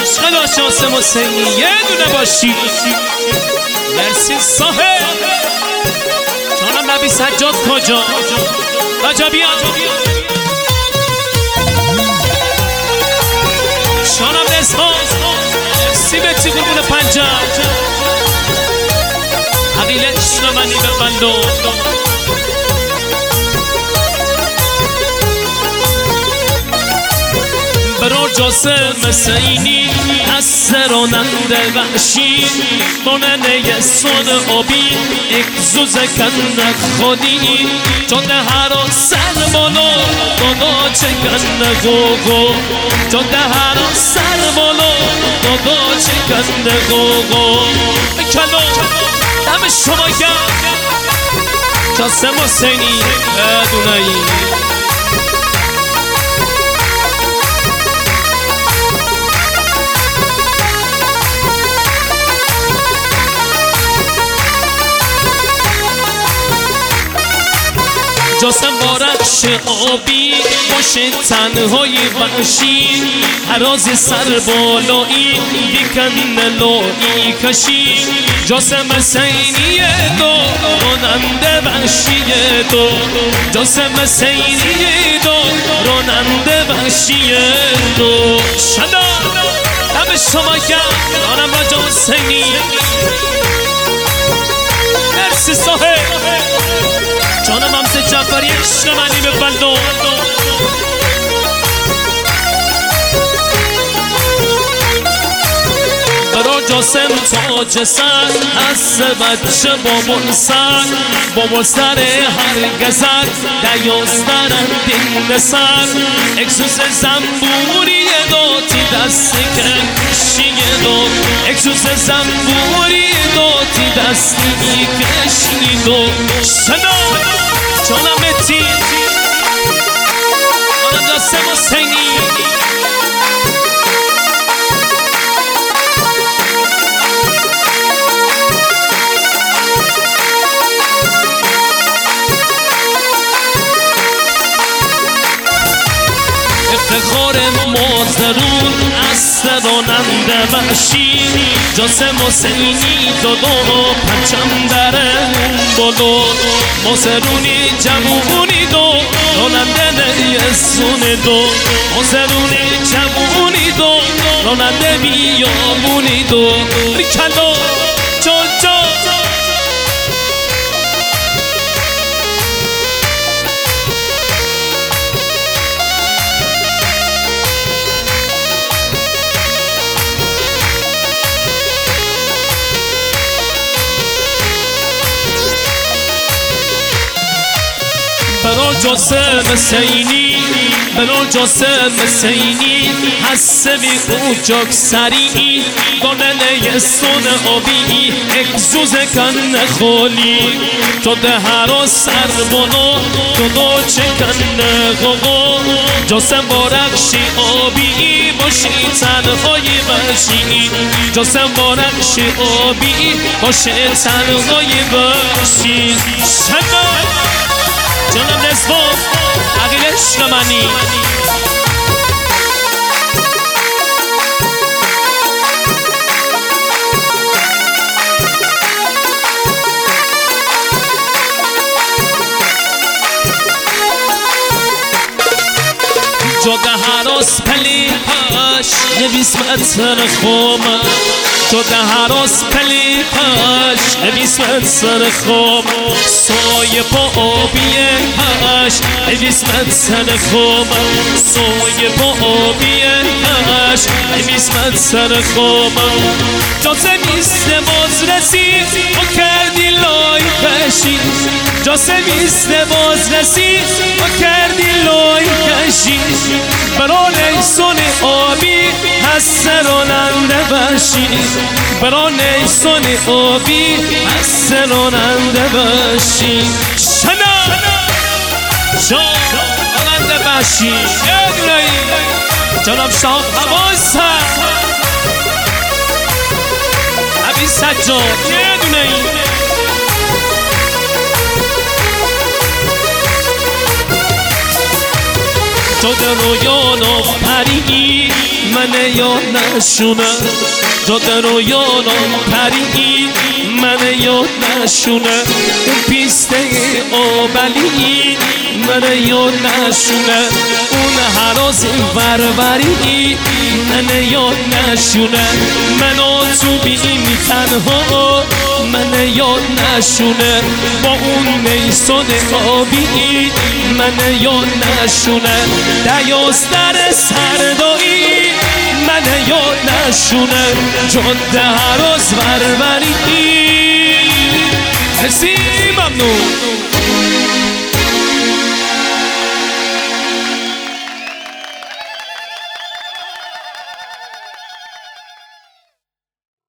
عشق داشت جاسم حسینی یه دونه باشی. مرسی صاحب جانم نبی سجاد کجا راجا بیا شانم نسخان مرسی بچی قربون پنجم حقیل عشق منی ببندو برو جاسم حسینی از سراننده وحشی ماننه سون آبی اکزوز کن خودی جاده هر سر بالا دادا چکن گوگو جاده هر سر بالا دادا چکن گوگو کلو دم شما گرد جاسم حسینی بدونه ای جاسم بارخش آبی باشه تنهای وحشی هراز سر بالایی دیکن لایی کشی جاسم حسینی دو راننده وحشی دو جاسم حسینی دو راننده وحشی دو شدا دم شما گرد دارم راجا حسینی مرسی صاحب جانم همسه جعفری عشق منی به بلدو برا جاسم تاج سر از بچه بابا سر هر گزر دیاسترن دین سر اکسوس زنبوری داتی دست کشیه دو اکسوس زنبوری داتی دستی کشی دو شنا جانم تی جانم جاسم حسینی افتخار مازدرون از سراننده وحشی جاسم حسینی دادو پرچم داره بلو مازدرونی جمعونی دو راننده نیسون دو مازدرونی جمعونی دو راننده بیامونی دو کلو جا برا جاسم حسینی برا جاسم حسینی حسبی اوجاک سریعی داننه سون آبی اکزوز کن خالی جاده هر سر بالا دادا چکن غاغا جاسم بارخشی آبی باشی تنهای وحشی جاسم بارخشی آبی باشی تنهای وحشی شما جانم نسبان عقیل عشق منی جاده هراس پلی پاش نویس متر خومه جاده هراس پلی پاش نویس متر خومه سایه پا آبیه پاش نویس متر خومه سایه پا آبیه پاش نویس متر خومه جاسم ایست باز رسید و کردی لای کشید جاسم ایست باز رسید و کردی لای کشید برا نیسون آبی هست راننده باشید برا نیسون آبی هست راننده باشید شنا راننده باشید جانم شاه حواس هست نبی سجاد یه دونه ای تو در رویانو پری من یاد نشونه تو در رویانو پری من یاد نشونه اون پیسته آبلی من یاد نشونه اون حراز بربری من یاد نشونه منو تو بیمی تنها من یاد نشونه با اون نیسان آبی من یاد نشونه دیاستر سردایی من یاد نشونه جاده حراز بربری مرسی ممنون